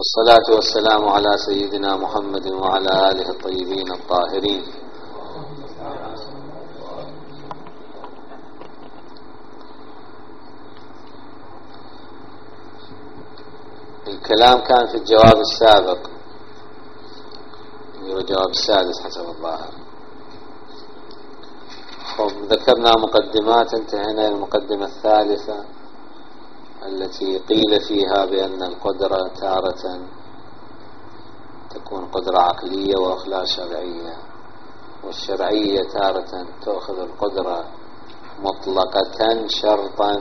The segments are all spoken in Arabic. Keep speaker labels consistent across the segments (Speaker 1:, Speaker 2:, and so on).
Speaker 1: والصلاة والسلام على سيدنا محمد وعلى آله الطيبين الطاهرين. الكلام كان في الجواب السابق، الجواب السادس حسب الظاهر. ذكرنا مقدمات، انتهينا إلى المقدمة الثالثة التي قيل فيها بأن القدرة تارة تكون قدرة عقلية وأخلاق شرعية، والشرعية تارة تأخذ القدرة مطلقة شرطا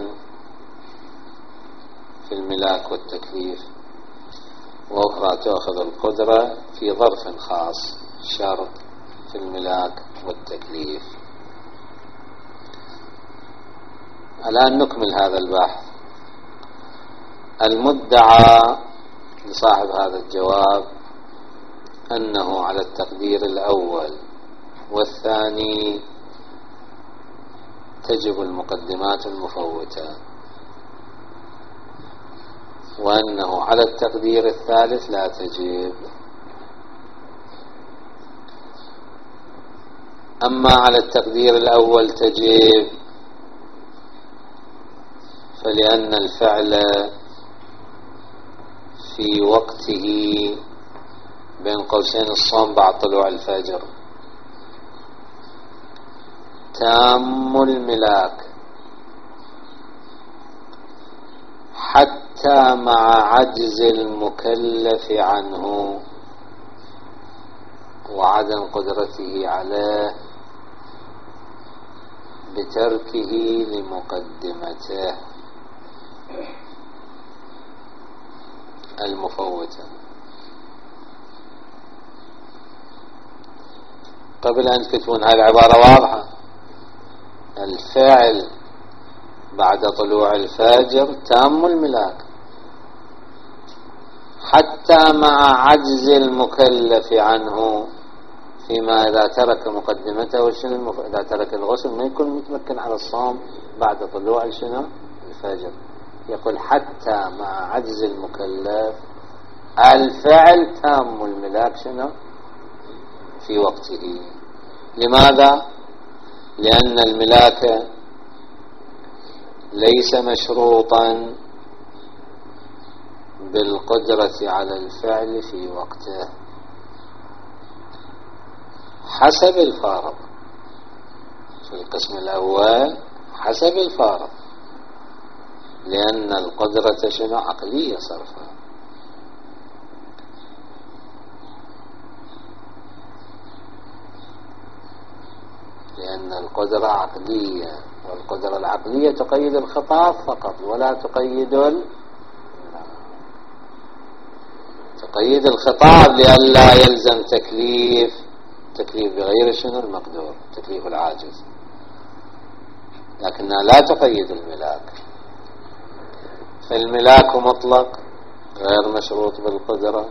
Speaker 1: في الملاك والتكليف، وأخرى تأخذ القدرة في ظرف خاص شرط في الملاك والتكليف. الآن نكمل هذا البحث. المدعى لصاحب هذا الجواب أنه على التقدير الأول والثاني تجب المقدمات المفوتة، وأنه على التقدير الثالث لا تجب. أما على التقدير الأول تجب فلأن الفعل في وقته بين قوسين الصوم بعد طلوع الفجر تام الملاك حتى مع عجز المكلف عنه وعدم قدرته عليه بتركه لمقدمته المفوتة. قبل أن تكتبون هذه العبارة واضحة، الفعل بعد طلوع الفجر تام الملاك حتى مع عجز المكلف عنه، فيما إذا ترك مقدمته إذا ترك الغسل ما يكون متمكن على الصوم بعد طلوع الفجر. يقول حتى مع عجز المكلف الفعل تام الملاك في وقته. لماذا؟ لأن الملاك ليس مشروطا بالقدرة على الفعل في وقته حسب الفارض. في القسم الأول حسب الفارض، لأن القدرة عقلية صرفا. لأن القدرة عقلية، والقدرة العقلية تقيد الخطاب فقط ولا تقيد الخطاب لئلا يلزم تكليف بغير المقدور، تكليف العاجز، لكنها لا تقيد الملاك. فالملاك مطلق غير مشروط بالقدرة،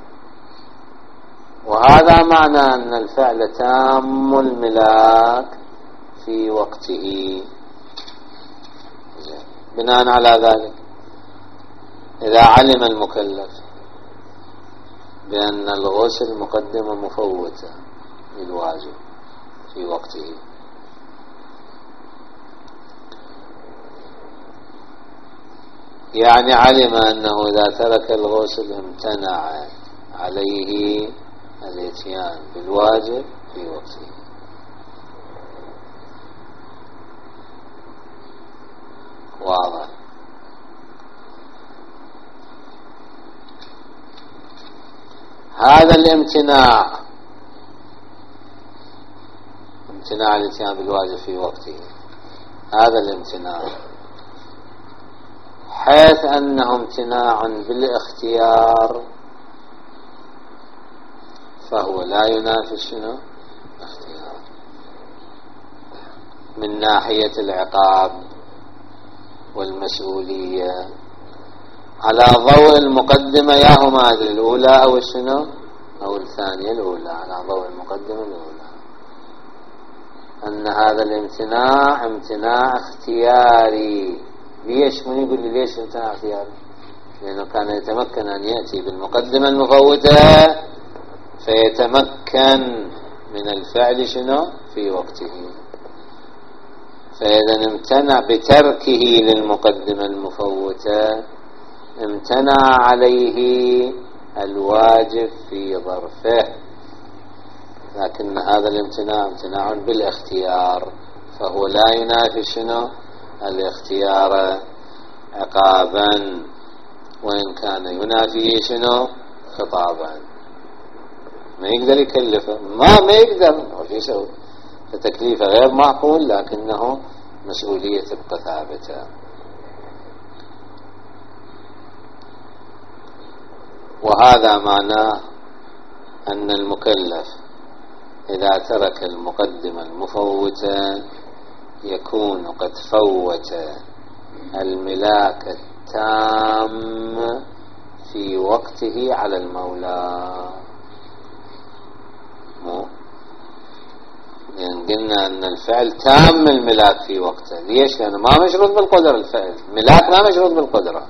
Speaker 1: وهذا معنى أن الفعل تام الملاك في وقته. بناء على ذلك إذا علم المكلف بأن الغسل مقدمة مفوتة للواجب في وقته، يعني علم أنه إذا ترك الغسل امتنع عليه الاتيان بالواجب في وقته. واضح؟ هذا الامتناع الاتيان بالواجب في وقته، هذا الامتناع حيث أنه امتناع بالاختيار فهو لا ينافي اختيار من ناحية العقاب والمسؤولية على ضوء المقدمة ياهما الأولى أو أو الثانية الأولى، على ضوء المقدمة الأولى، أن هذا الامتناع امتناع اختياري. ليش؟ من يقول لي ليش امتناع اختياري؟ لأنه كان يتمكن أن يأتي بالمقدمة المفوتة فيتمكن من الفعل شنو في وقته. فإذا امتنع بتركه للمقدمة المفوتة امتنع عليه الواجب في ظرفه، لكن هذا الامتناع امتناع بالاختيار، فهو لا ينافي شنو الاختيار عقابا، وإن كان ينافي شنو خطابا. ما يقدر يكلفه، ما يقدر، وش يسوي؟ فتكليفه غير معقول، لكنه مسؤولية تبقى ثابتة. وهذا معناه أن المكلف إذا ترك المقدمة المفوتة يكون قد فوت الملاك التام في وقته على المولى. يعني قلنا أن الفعل تام الملاك في وقته. ليش؟ لأنه ما مشروط بالقدرة. الفعل ملاك ما مشروط بالقدرة.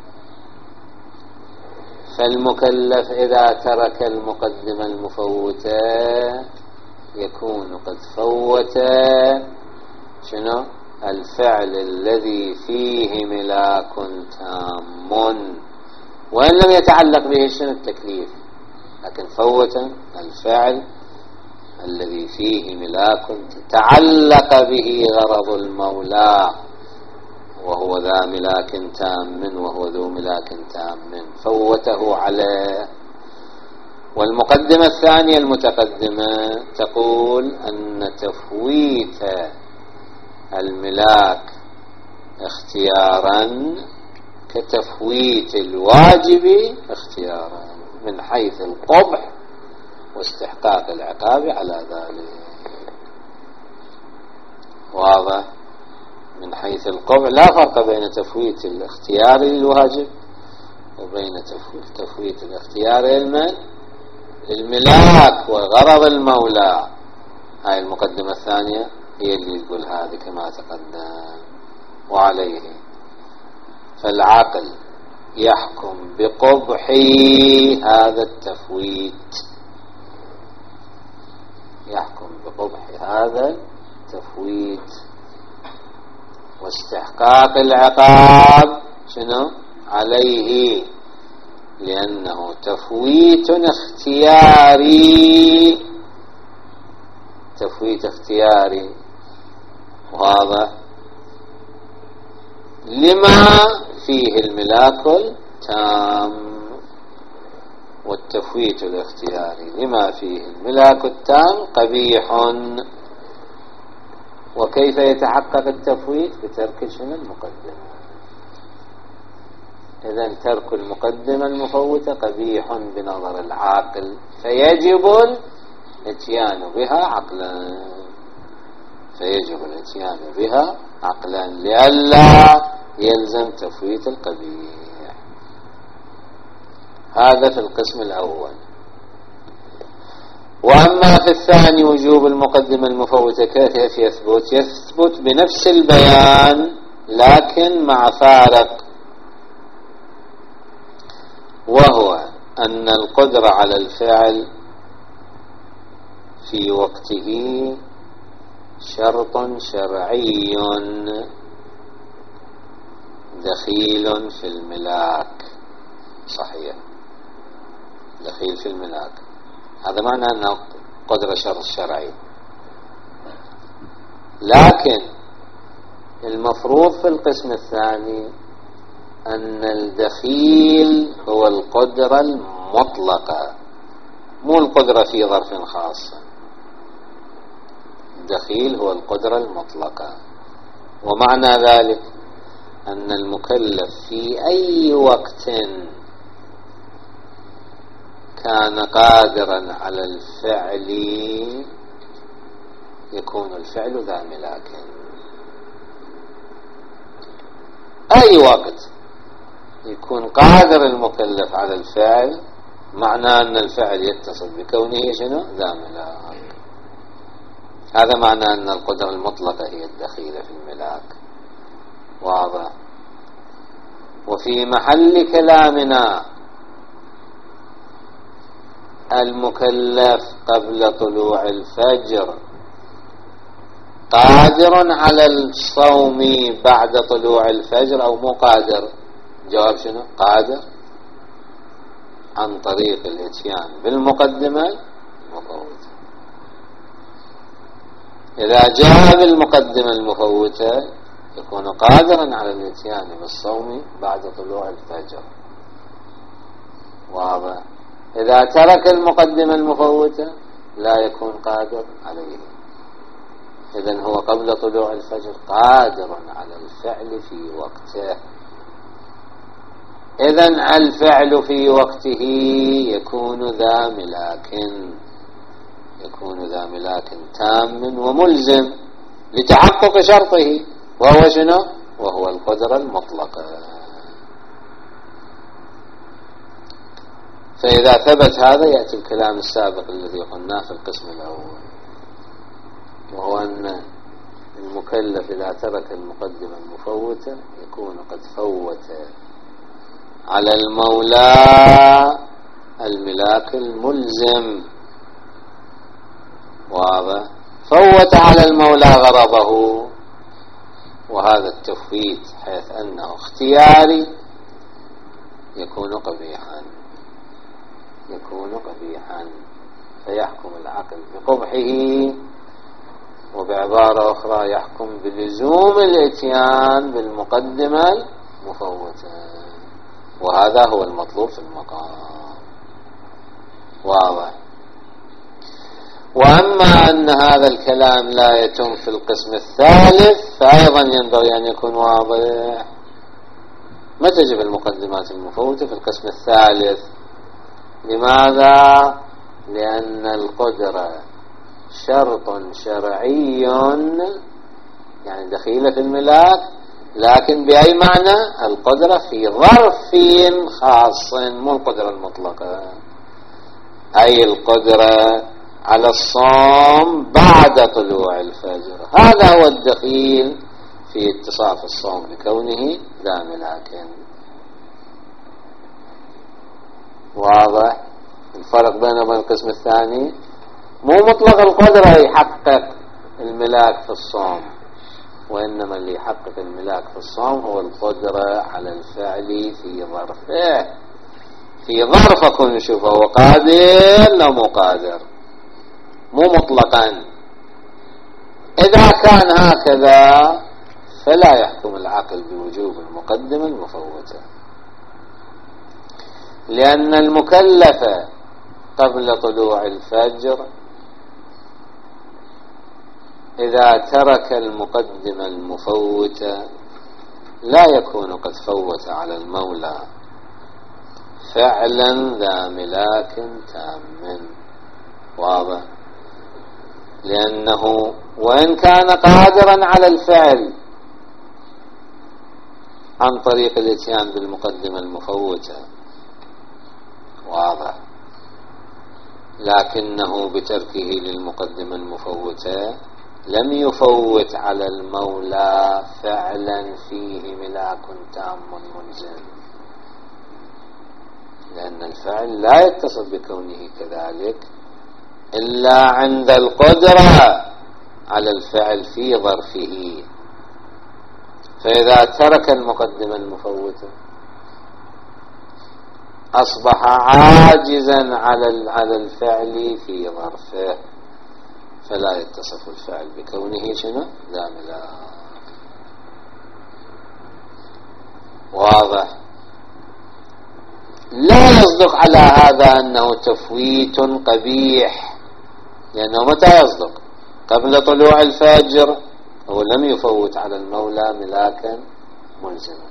Speaker 1: فالمكلف إذا ترك المقدمة المفوتة يكون قد فوت شنو الفعل الذي فيه ملاك تام، وإن لم يتعلق به شنو التكليف، لكن فوت الفعل الذي فيه ملاك تعلق به غرض المولى، وهو ذا ملاك تام، وهو ذو ملاك تام، فوته عليه. والمقدمة الثانية المتقدمة تقول أن تفويت الملاك اختيارا كتفويت الواجب اختيارا، من حيث القبح واستحقاق العقاب على ذلك. واضح؟ من حيث القبح لا فرق بين تفويت الاختيار للواجب وبين تفويت الاختيار للملاك وغرض المولى. هاي المقدمة الثانية هي اللي تقول هذه كما تقدم. وعليه فالعقل يحكم بقبح هذا التفويت، يحكم بقبح هذا التفويت واستحقاق العقاب شنو عليه، لأنه تفويت اختياري، تفويت اختياري. وهذا لما فيه الملاك التام، والتفويت الاختياري لما فيه الملاك التام قبيح. وكيف يتحقق التفويت؟ بترك شنو المقدمة. إذن ترك المقدمة المفوتة قبيح بنظر العاقل، فيجب الاتيان بها عقلا، فيجب الاتيان بها عقلا لئلا يلزم تفويت القبيح. هذا في القسم الأول. وأما في الثاني وجوب المقدمة المفوتة كيف يثبت؟ يثبت بنفس البيان لكن مع فارق، وهو أن القدرة على الفعل في وقته شرط شرعي دخيل في الملاك. صحيح، دخيل في الملاك، هذا معنى أنه قدرة شرط شرعي. لكن المفروض في القسم الثاني أن الدخيل هو القدرة المطلقة، مو القدرة في ظرف خاص. الدخيل هو القدرة المطلقة. ومعنى ذلك أن المكلف في أي وقت كان قادرا على الفعل يكون الفعل ذا ملاك. أي وقت يكون قادر المكلف على الفعل معناه أن الفعل يتصل بكونه شنو ذا ملاك. هذا معناه أن القدرة المطلقة هي الدخيلة في الملاك. واضح؟ وفي محل كلامنا المكلف قبل طلوع الفجر قادر على الصوم بعد طلوع الفجر أو مو قادر؟ جواب شنو؟ قادر عن طريق الاتيان بالمقدمة المفوتة. إذا جاء بالمقدمة المفوتة يكون قادرا على الاتيان بالصوم بعد طلوع الفجر. واضح؟ إذا ترك المقدمة المفوتة لا يكون قادر عليه. إذن هو قبل طلوع الفجر قادر على الفعل في وقته. إذن الفعل في وقته يكون ذا ملاك تام وملزم لتحقق شرطه، وهو شنو؟ وهو القدرة المطلقة. فإذا ثبت هذا يأتي الكلام السابق الذي قلناه في القسم الأول، وهو أن المكلف إذا ترك المقدمة المفوتة يكون قد فوت على المولى الملاك الملزم. واضح؟ فوت على المولى غرضه، وهذا التفويت حيث أنه اختياري يكون قبيحا فيحكم العقل بقبحه، وبعبارة أخرى يحكم بلزوم الاتيان بالمقدمة المفوتة، وهذا هو المطلوب في المقام. واضح؟ وأما أن هذا الكلام لا يتم في القسم الثالث فأيضا ينبغي أن يكون واضح. ما تجب المقدمات المفوتة في القسم الثالث؟ لماذا؟ لأن القدرة شرط شرعي، يعني دخيلة في الملاك، لكن بأي معنى؟ القدرة في ظرف خاص، مو القدرة المطلقة، أي القدرة على الصوم بعد طلوع الفجر. هذا هو الدخيل في اتصاف الصوم بكونه ذا ملاك. واضح الفرق بينه وبين القسم الثاني؟ مو مطلق القدرة يحقق الملاك في الصوم، وإنما اللي يحقق الملاك في الصوم هو القدرة على الفعل في ظرفه. في ظرف أكون نشوفه هو قادر لو مو قادر، مو مطلقا. إذا كان هكذا فلا يحكم العقل بوجوب المقدمة المفوتة، لأن المكلف قبل طلوع الفجر إذا ترك المقدمة المفوتة لا يكون قد فوت على المولى فعلا ذا ملاك تام. واضح؟ لأنه وإن كان قادرا على الفعل عن طريق الاتيان بالمقدمة المفوتة، واضح، لكنه بتركه للمقدمة المفوتة لم يفوت على المولى فعلا فيه ملاك تام ملزم، لأن الفعل لا يتصل بكونه كذلك إلا عند القدرة على الفعل في ظرفه. فإذا ترك المقدمة المفوتة أصبح عاجزا على الفعل في ظرفه، فلا يتصف الفعل بكونه شنو؟ ذا ملاك. واضح؟ لا يصدق على هذا أنه تفويت قبيح، لأنه متى يصدق؟ قبل طلوع الفجر هو لم يفوت على المولى ملاكا ملزما،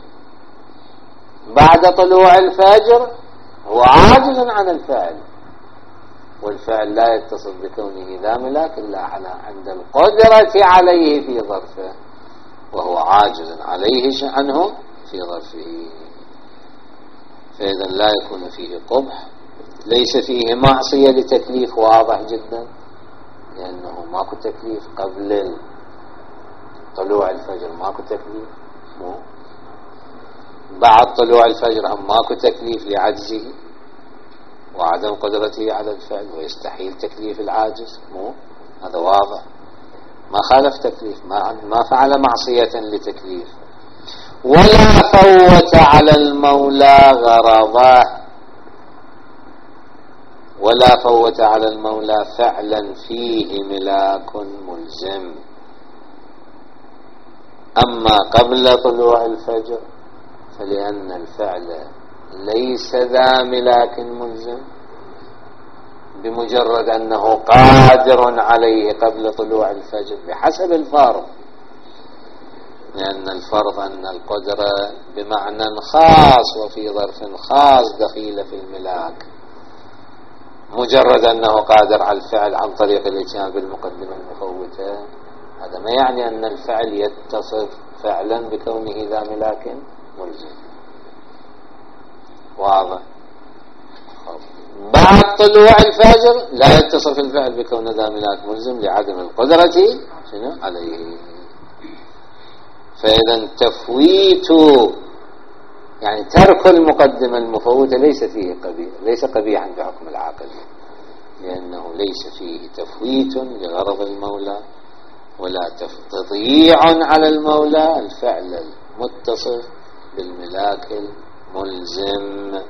Speaker 1: بعد طلوع الفجر هو عاجز عن الفعل، والفعل لا يتصل بكونه ذا ملاك إلا عند القدرة عليه في ظرفه، وهو عاجز عليه عنه في ظرفه. فإذا لا يكون فيه قبح، ليس فيه معصية لتكليف، واضح جدا، لأنه ماكو تكليف قبل طلوع الفجر، ماكو تكليف، بعد طلوع الفجر هم ماكو تكليف لعجزه وعدم قدرته على الفعل، ويستحيل تكليف العاجز، مو هذا واضح، ما خالف تكليف، ما فعل معصية لتكليف. ولا فوت على المولى غرضه، ولا فوت على المولى فعلا فيه ملاك ملزم. أما قبل طلوع الفجر فلأن الفعل ليس ذا ملاك ملزم بمجرد أنه قادر عليه قبل طلوع الفجر بحسب الفرض، لأن الفرض أن القدرة بمعنى خاص وفي ظرف خاص دخيلة في الملاك. مجرد أنه قادر على الفعل عن طريق الاتيان بالمقدمة المفوتة هذا ما يعني أن الفعل يتصف فعلا بكونه ذا ملاك ملزم. واضح؟ بعد طلوع الفجر لا يتصف الفعل بكون ذا ملاك ملزم لعدم القدرة عليه. فإذا تفويت يعني ترك المقدمة المفوتة ليس فيه قبيح، ليس قبيحا بحكم العاقل، لأنه ليس فيه تفويت لغرض المولى ولا تضييع على المولى الفعل المتصف بالملاك الملزم.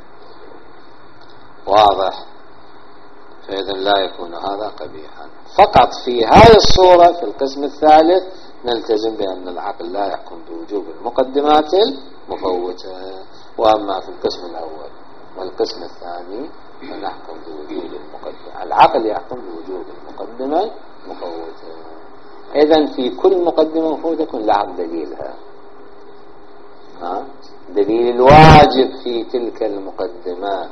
Speaker 1: واضح؟ فإذا لا يكون هذا قبيحا. فقط في هذه الصورة في القسم الثالث نلتزم بأن العقل لا يحكم بوجوب المقدمات المفوتة، وأما في القسم الأول والقسم الثاني فنحكم بوجوب المقدمة، العقل يحكم بوجوب المقدمة المفوتة. إذن في كل مقدمة مفوتة يكون لها دليلها، دليل الواجب في تلك المقدمة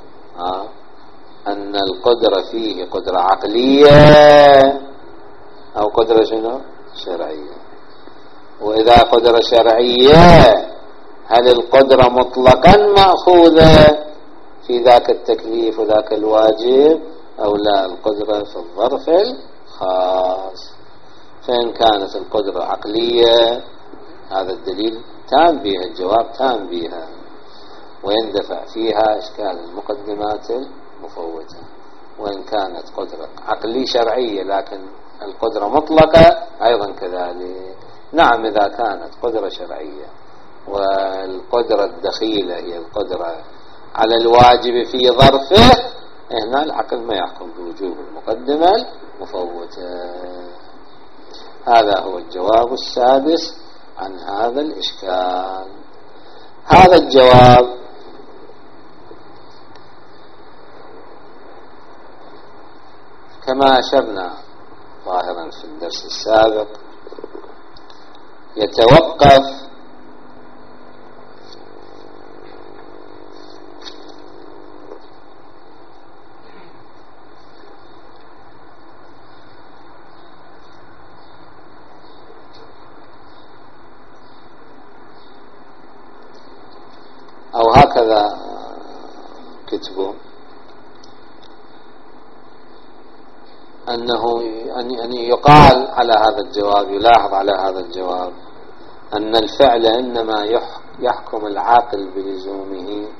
Speaker 1: أن القدرة فيه قدرة عقلية أو قدرة شرعية. وإذا قدرة شرعية هل القدرة مطلقا مأخوذة في ذاك التكليف وذاك الواجب أو لا؟ القدرة في الظرف الخاص. فإن كانت القدرة عقلية هذا الدليل تام بها، الجواب تام بها، ويندفع فيها إشكال المقدمات المفوتة. وإن كانت قدرة عقلية شرعية لكن القدرة مطلقة أيضا كذلك. نعم، إذا كانت قدرة شرعية والقدرة الدخيلة هي القدرة على الواجب في ظرفه هنا العقل ما يحكم بوجوب المقدمة المفوتة. هذا هو الجواب السادس عن هذا الإشكال. هذا الجواب كما أشرنا ظاهرا في الدرس السابق يتوقف أو هكذا كتبوا أنه أن يقال على هذا الجواب، يلاحظ على هذا الجواب أن الفعل إنما يحكم العاقل بلزومه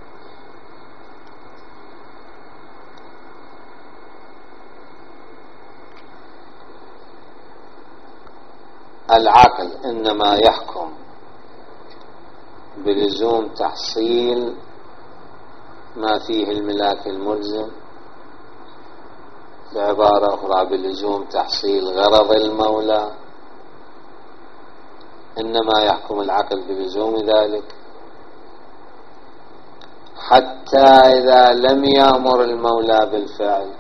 Speaker 1: العاقل إنما يحكم بلزوم تحصيل ما فيه الملاك الملزم، بعبارة أخرى بلزوم تحصيل غرض المولى. إنما يحكم العقل بلزوم ذلك حتى إذا لم يأمر المولى بالفعل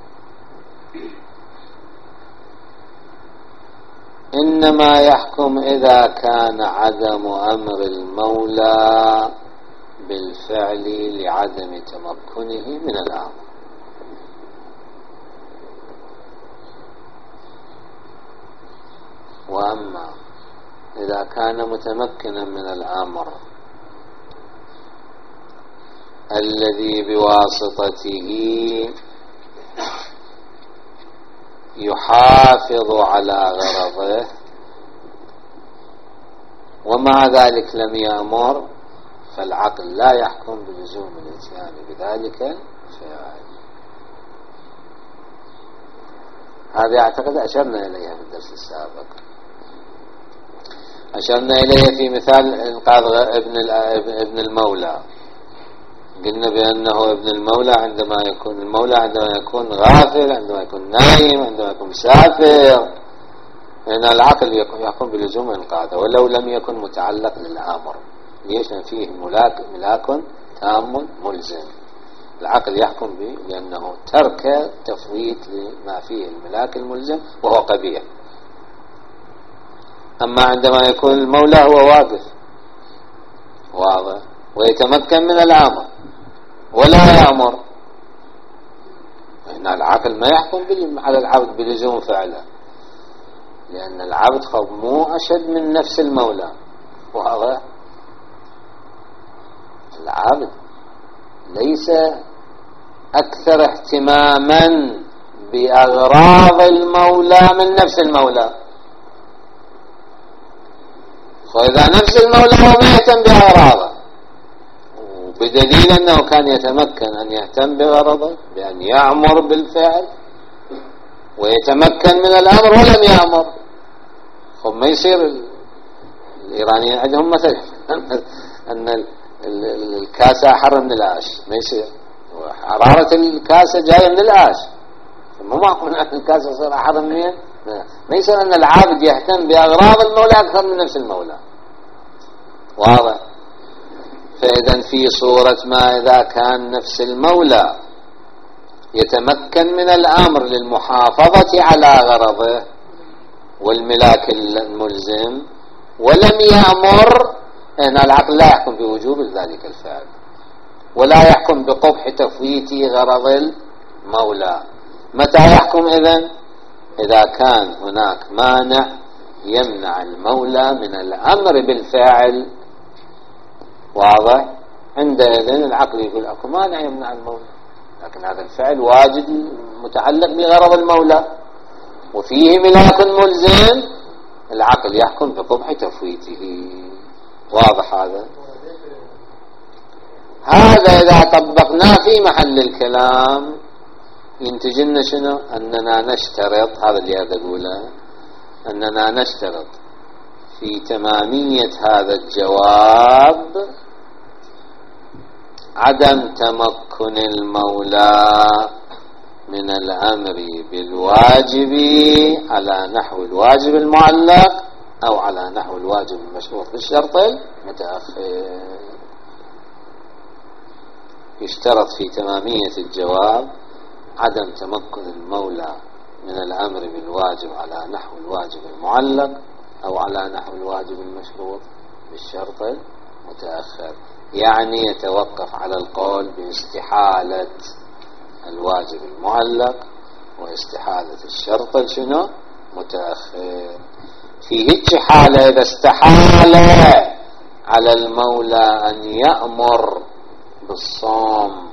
Speaker 1: إنما يحكم إذا كان عدم أمر المولى بالفعل لعدم تمكنه من الأمر. وأما إذا كان متمكنا من الأمر الذي بواسطته يحافظ على غرضه ومع ذلك لم يأمر، فالعقل لا يحكم بلزوم الاتيان بذلك الفعل. هذه أعتقد أشرنا إليها في الدرس السابق، أشرنا إليها في مثال إنقاذ ابن المولى. قلنا بأنه ابن المولى عندما يكون غافل، عندما يكون نايم، عندما يكون مسافر، لأن العقل يحكم بلزوم إنقاذه ولو لم يكن متعلق للأمر. ليش؟ فيه ملاك تام ملزم. العقل يحكم به لأنه ترك تفويت لما فيه الملاك الملزم وهو قبيح. أما عندما يكون المولى هو واقف واضح ويتمكن من الأمر ولا يأمر، فإن العقل ما يحكم على العبد بلزوم فعله، لأن العبد مو أشد من نفس المولى. واضح؟ العبد ليس أكثر اهتماما بأغراض المولى من نفس المولى. فإذا نفس المولى هو ما يهتم بأغراضه، بدليل أنه كان يتمكن أن يهتم بغرضه بأن يأمر بالفعل ويتمكن من الأمر ولم يأمر. ما يصير الإيرانيين عندهم مثل أن الكاسة أحر من العاش، ما يصير. حرارة الكاسة جاية من العاش، مو معقول أن الكاسة يصير أحر منين. ما يصير أن العابد يهتم بأغراض المولى أكثر من نفس المولى. واضح؟ فإذا في صورة ما إذا كان نفس المولى يتمكن من الأمر للمحافظة على غرضه والملاك الملزم ولم يأمر، أن العقل لا يحكم بوجوب ذلك الفعل ولا يحكم بقبح تفويت غرض المولى. متى يحكم إذن؟ إذا كان هناك مانع يمنع المولى من الأمر بالفعل. واضح؟ عندئذ العقل يقول أكو مانع يمنع المولى، لكن هذا الفعل واجد متعلق بغرض المولى وفيه ملاك ملزم، العقل يحكم بقبح تفويته. واضح هذا؟ هذا إذا طبقناه في محل الكلام ينتج لنا شنو؟ أننا نشترط، هذا اللي هذا أقوله، أننا نشترط في تمامية هذا الجواب عدم تمكن المولى من الأمر بالواجب على نحو الواجب المعلق أو على نحو الواجب المشروط بالشرط المتأخر. يشترط في تمامية الجواب عدم تمكن المولى من الأمر بالواجب على نحو الواجب المعلق أو على نحو الواجب المشروط بالشرط المتأخر، يعني يتوقف على القول باستحالة الواجب المعلق واستحالة الشرط شنو متأخر. في هيك حالة إذا استحال على المولى أن يأمر بالصوم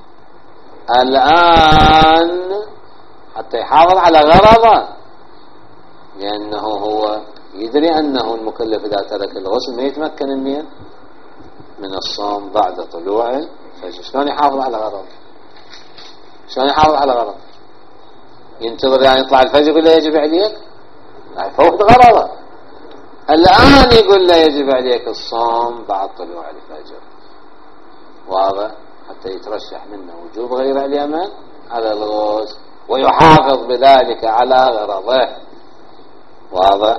Speaker 1: الآن حتى يحافظ على غرضه، لأنه هو يدري أنه المكلف إذا ترك الغسل ما يتمكن من الصوم بعد طلوع الفجر. شلون يحافظ على غرضه؟ شلون يحافظ على غرضه؟ ينتظر يعني يطلع الفجر يقول له يجب عليك؟ لا، يفوت غرضه. الآن يقول له يجب عليك الصوم بعد طلوع الفجر. واضح؟ حتى يترشح منه وجوب غير اليمن على الغسل ويحافظ بذلك على غرضه. واضح؟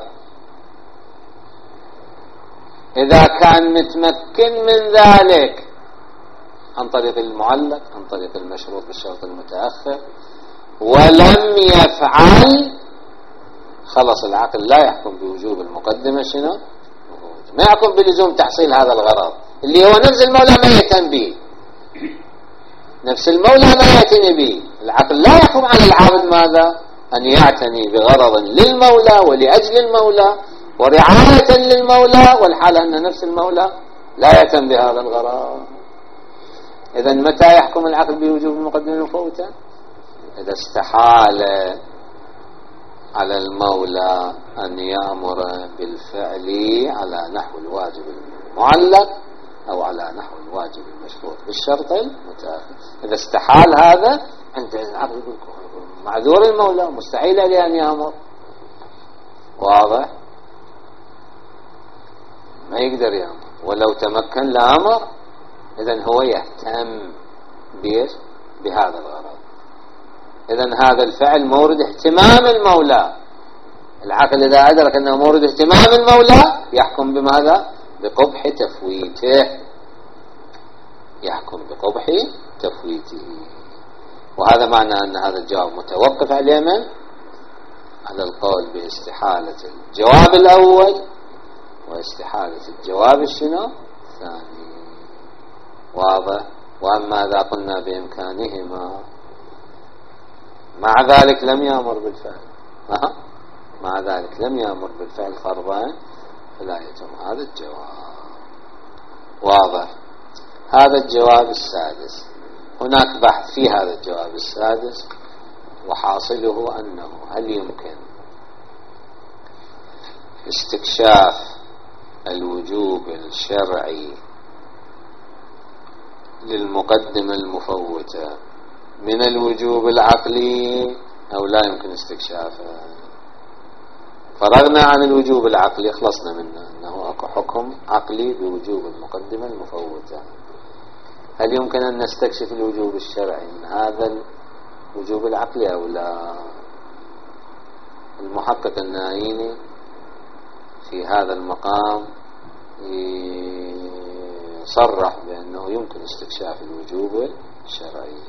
Speaker 1: إذا كان متمكن من ذلك عن طريق المعلق عن طريق المشروط بالشرط المتأخر ولم يفعل، خلص العقل لا يحكم بوجوب المقدمة شنو؟ ما يحكم بلزوم تحصيل هذا الغرض اللي هو نفس المولى ما يهتم به، نفس المولى ما يعتني به. العقل لا يحكم على العابد ماذا؟ أن يعتني بغرض للمولى ولأجل المولى ورعاية للمولى، والحال أن نفس المولى لا يهتم بهذا الغرض. إذن متى يحكم العقل بوجوب المقدمة المفوتة؟ إذا استحال على المولى أن يأمر بالفعل على نحو الواجب المعلق أو على نحو الواجب المشروط بالشرط المتأخر. إذا استحال هذا أنت العقل يقول معذور المولى، مستحيل عليه أن يأمر. واضح؟ ما يقدر يأمر، ولو تمكن لأمر. إذن هو يهتم بهذا الغرض. إذن هذا الفعل مورد اهتمام المولى. العقل إذا أدرك أنه مورد اهتمام المولى يحكم بماذا؟ بقبح تفويته. يحكم بقبح تفويته. وهذا معنى أن هذا الجواب متوقف على من؟ على القول باستحالة الجواب الأول واستحالة الجواب الثاني. واضح؟ وأما إذا قلنا بإمكانهما مع ذلك لم يأمر بالفعل، مع ذلك لم يأمر بالفعل فرضا، فلا يتم هذا الجواب. واضح؟ هذا الجواب السادس. هناك بحث في هذا الجواب السادس، وحاصله أنه هل يمكن استكشاف الوجوب الشرعي للمقدمة المفوتة من الوجوب العقلي أو لا يمكن استكشافه؟ فرغنا عن الوجوب العقلي، خلصنا منه أنه أكو حكم عقلي بوجوب المقدمة المفوتة. هل يمكن أن نستكشف الوجوب الشرعي من هذا الوجوب العقلي أو لا؟ المحقق النائيني في هذا المقام صرح بأنه يمكن استكشاف الوجوب الشرعي.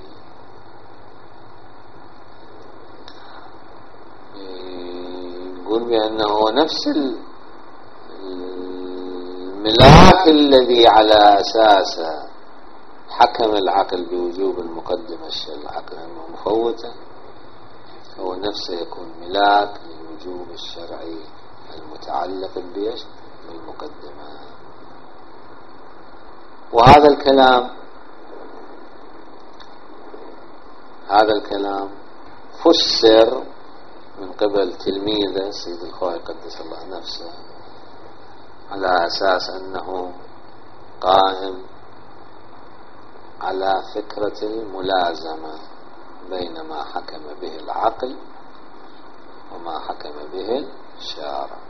Speaker 1: يقول بأنه نفس الملاك الذي على أساسه حكم العقل بوجوب المقدمة العقل المفوتة هو نفسه يكون ملاك للوجوب الشرعي المتعلق بالمقدمة. وهذا الكلام فسر من قبل تلميذه سيد الخوئي قدس الله نفسه على أساس أنه قائم على فكرة الملازمة بين ما حكم به العقل وما حكم به الشارع.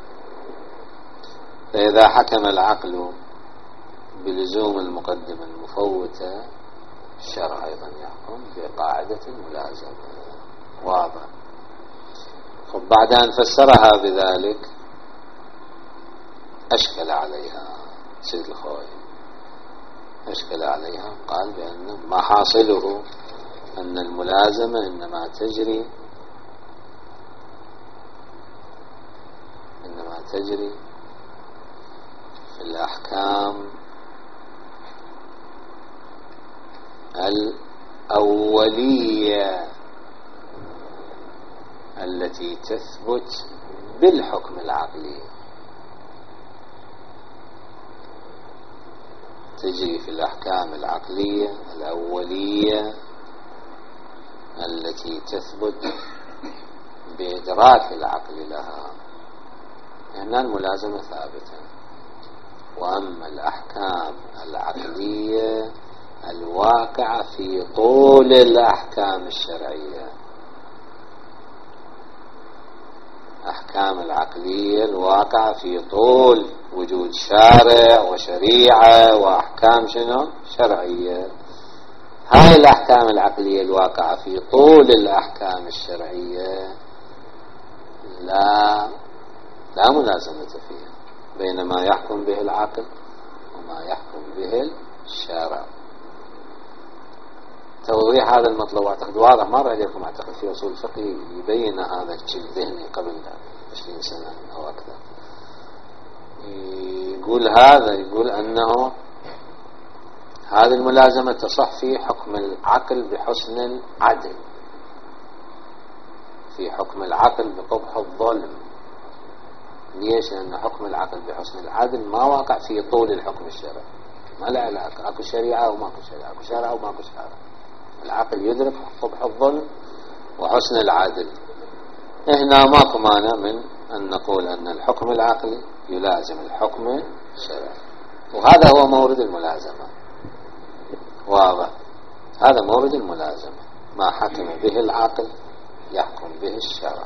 Speaker 1: فإذا حكم العقل بلزوم المقدمة المفوتة الشرع أيضا يحكم بقاعدة الملازمة. واضح؟ بعد أن فسرها بذلك أشكل عليها سيد الخوئي، أشكل عليها، قال بأن ما حاصله أن الملازمة إنما تجري في الأحكام الأولية التي تثبت بالحكم العقلي. تجري في الأحكام العقلية الأولية التي تثبت بإدراك العقل لها، هنا الملازمة ثابتة. وأما الأحكام العقلية الواقعة في طول الأحكام الشرعية، أحكام العقلية الواقعة في طول وجود شارع وشريعة وأحكام شرعية، هاي الأحكام العقلية الواقعة في طول الأحكام الشرعية لا ملازمة فيها بين ما يحكم به العقل وما يحكم به الشارع. توضيح هذا المطلب أعتقد واضح، مر عليكم أعتقد في أصول الفقه يبين هذا الشيء الذهني قبل 20 سنة أو أكثر. يقول أنه هذه الملازمة تصح في حكم العقل بحسن العدل، في حكم العقل بقبح الظلم. ليش؟ لأن حكم العقل بحسن العدل ما واقع في طول الحكم الشرعي، ما له علاقة، أكو شريعة أو ماكو شريعة، أكو شرع أو ماكو شرع. العقل يدرك قبح الظلم وحسن العدل. هنا ماكو مانع من أن نقول أن الحكم العقلي يلازم الحكم الشرعي. وهذا هو مورد الملازمة. واضح؟ هذا مورد الملازمة، ما حكم به العقل يحكم به الشرع.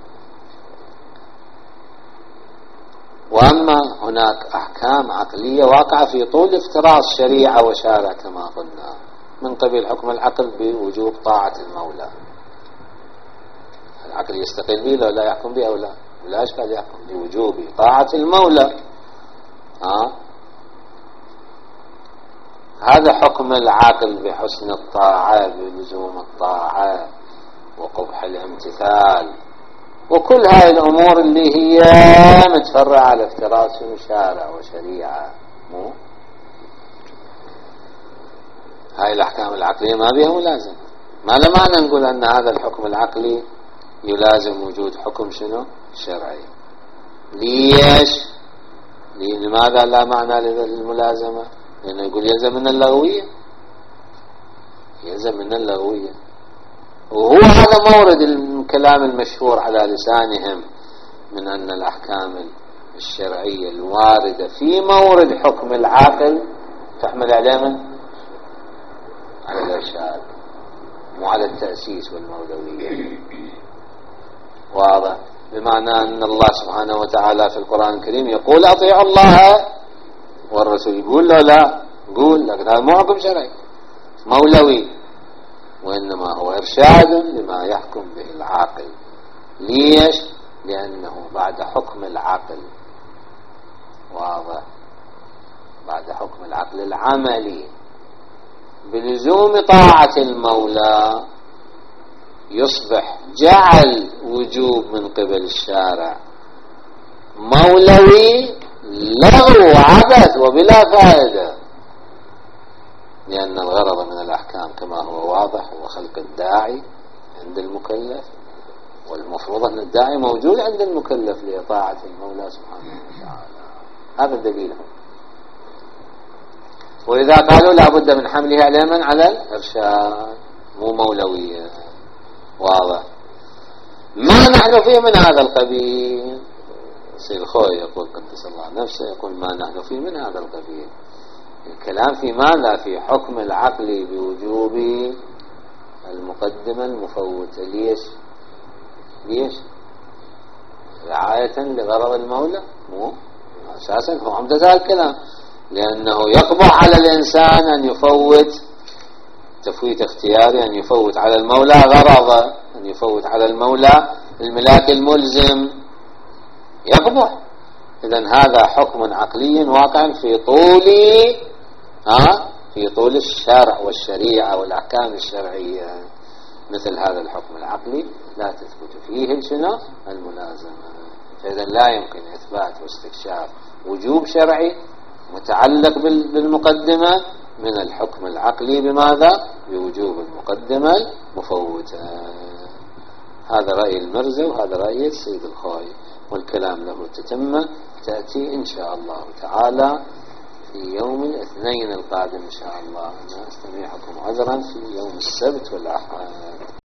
Speaker 1: وأما هناك أحكام عقلية واقعة في طول افتراض شريعة وشارع كما قلنا، من قبل حكم العقل بوجوب طاعة المولى. العقل يستقل به لو لا يحكم به أو لا؟ لا أشكال يحكم بوجوب طاعة المولى. هذا حكم العقل بحسن الطاعة، بلزوم الطاعة وقبح الامتثال، وكل هاي الأمور اللي هي متفرعة على افتراض شارع وشريعة. هاي الأحكام العقلية ما بها ملازمة. ما لمعنى نقول أن هذا الحكم العقلي يلازم وجود حكم شرعي. ليش؟ لماذا لا معنى للملازمة؟ لأنه يقول يلزم من اللغوية، يلزم من اللغوية. وهو هذا مورد الكلام المشهور على لسانهم من أن الأحكام الشرعية الواردة في مورد حكم العاقل تحمل على من؟ على الإرشاد، مو على التأسيس والمولوية. واضح؟ بمعنى أن الله سبحانه وتعالى في القرآن الكريم يقول أطيعوا الله والرسول، يقول له لا، يقول لكن هذا مو حكم شرعي مولوي، وإنما هو إرشاد لما يحكم به العاقل. ليش؟ لأنه بعد حكم العقل، واضح، بعد حكم العقل العملي بلزوم طاعة المولى يصبح جعل وجوب من قبل الشارع مولوي له عبث وبلا فائدة، لأن الغرض من الأحكام كما هو واضح هو خلق الداعي عند المكلف، والمفروض أن الداعي موجود عند المكلف لطاعة المولى سبحانه وتعالى. هذا الدليل. وإذا قالوا لا بد من حملها على من؟ على الإرشاد، مو مولوية. واضح؟ ما نحن فيه من هذا القبيل. سيد الخوي يقول قدس الله نفسه، يقول ما نحن فيه من هذا القبيل. الكلام في ماذا؟ في حكم العقل بوجوب المقدمة المفوتة. ليش؟ رعاية لغرض المولى؟ مو أساسا هو عمدة هذا الكلام، لأنه يقبح على الإنسان أن يفوت تفويت اختياري، أن يفوت على المولى غرضه، أن يفوت على المولى الملاك الملزم، يقبح. إذن هذا حكم عقلي واقع في طول الشرع والشريعة والأحكام الشرعية. مثل هذا الحكم العقلي لا تثبت فيه الملازمة. فإذا لا يمكن إثبات واستكشاف وجوب شرعي متعلق بالمقدمة من الحكم العقلي بماذا؟ بوجوب المقدمة المفوتة. هذا رأي المرزا وهذا رأي السيد الخوي، والكلام له تتمة تأتي إن شاء الله تعالى في يوم الاثنين القادم إن شاء الله. أنا أستميحكم عذرا في يوم السبت والأحد.